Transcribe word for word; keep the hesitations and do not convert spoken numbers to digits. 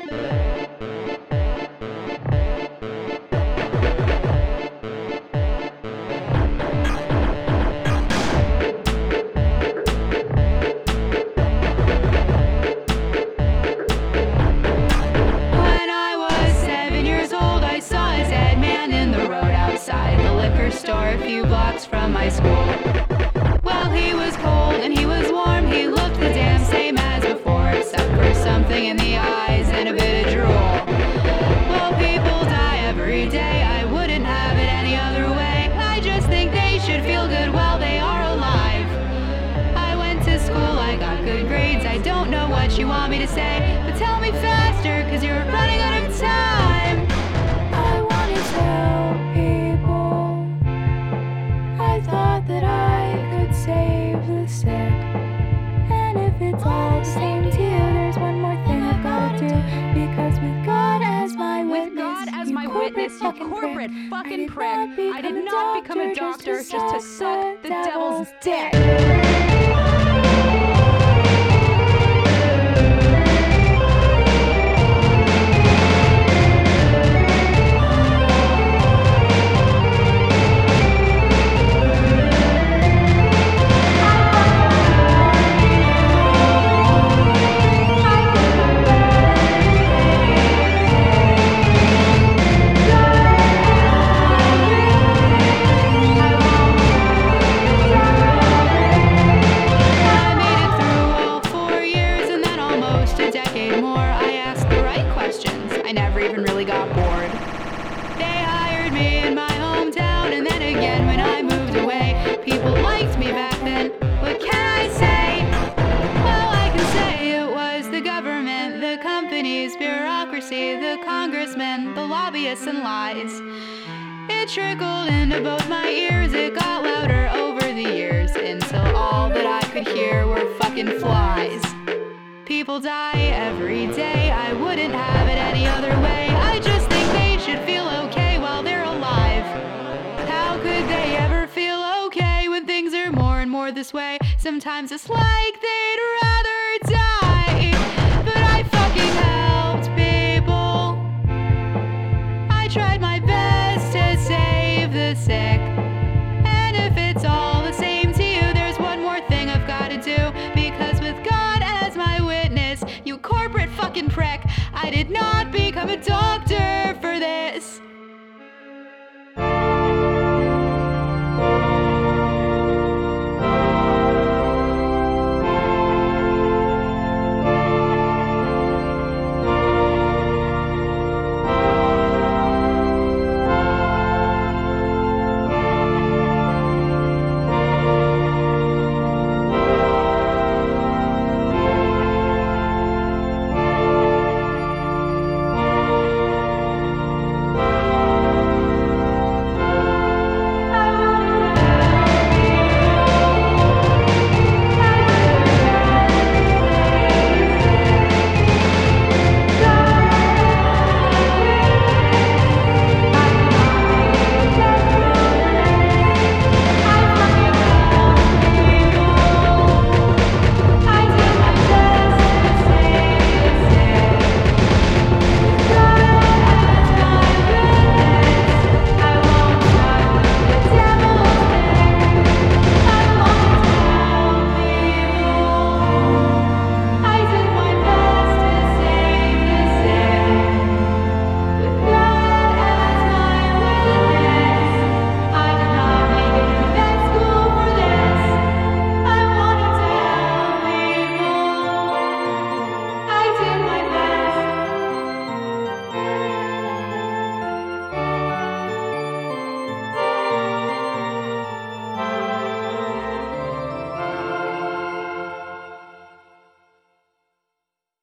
Store a few blocks from my school. Well, he was cold and he was warm. He looked the damn same as before, except for something in the eyes and a bit of drool. Well, people die every day. I wouldn't have it any other way. I just think they should feel good while they are alive. I went to school, I got good grades. I don't know what you want me to say, but tell me faster, cause you're running out of time. I want to tell people I thought that I could save the sick. And if it's all the same to you, there's one more thing I've got to do. Because with God as my witness, with God as my witness, you corporate fucking prick, I did not not become a doctor just to, just to suck the devil's dick. I never even really got bored. They hired me in my hometown, and then again when I moved away. People liked me back then. What can I say? Well, I can say it was the government, the companies, bureaucracy, the congressmen, the lobbyists and lies. It trickled into both my ears, it got louder over the years, until all that I could hear were fucking flies. People die every day, I wouldn't have it any other way. I just think they should feel okay while they're alive. How could they ever feel okay when things are more and more this way? Sometimes it's like they'd rather die. But I fucking helped people. I tried my best to save the sick. And if it's all the same to you, there's one more thing I've got to do. Because with God as my witness, you corporate fucking prick, I did not become a dog.